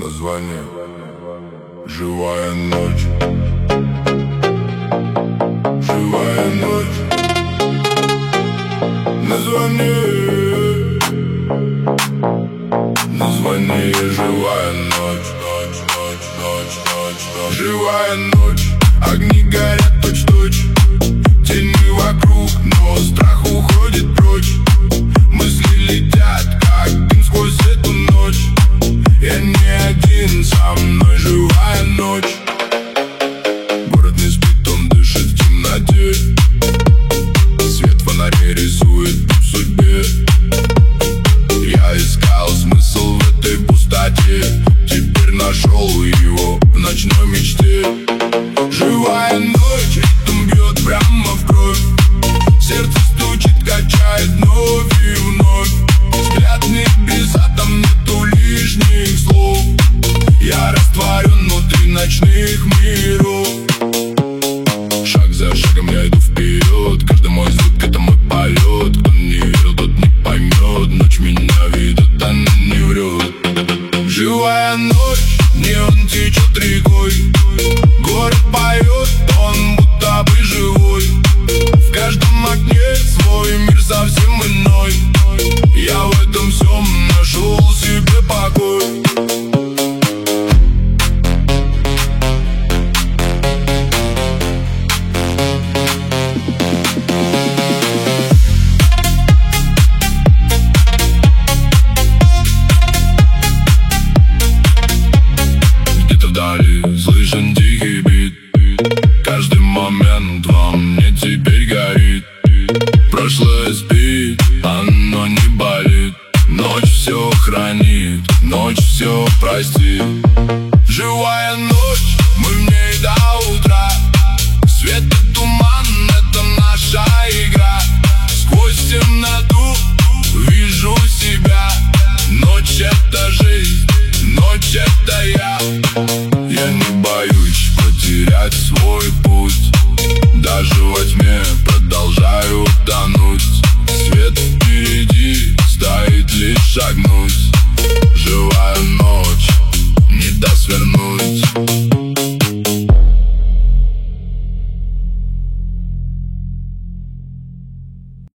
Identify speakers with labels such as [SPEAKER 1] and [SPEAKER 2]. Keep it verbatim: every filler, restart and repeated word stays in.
[SPEAKER 1] Позвони. Живая ночь. Живая ночь. Назвони. Назвони. Живая ночь. Ночь, ночь, ночь, ночь, ночь. Живая ночь. Огни горят точь-точь. Тени вокруг, но страх уходит прочь. Мысли летят, как дым сквозь эту ночь. Я не один, со мной живая ночь. Город не спит, он дышит в темноте. Свет фонарей рисует в судьбе. Я искал смысл в этой пустоте. Теперь нашел его в ночной мечте. Живая ночь, ритм бьет прямо в кровь. Сердце стучит, качает вновь и вновь. Взгляд в небеса, там нету лишних слов. Я растворен внутри ночных миров. Шаг за шагом я иду вперед. Каждый мой звук — это мой полет. Кто не верил, тот не поймет. Ночь меня ведет, она не врет. Живая ночь, неон течет рекой. Город поет, он будто бы живой. В каждом окне свой мир совсем иной. Я в этом всем нашел себе покой. Где-то вдали слышен тихий бит. Каждый момент во мне теперь горит. Прошлое спит, оно не болит. Ночь все хранит, ночь все простит. Живая ночь, мы в ней до утра. Свет и туман — это наша игра.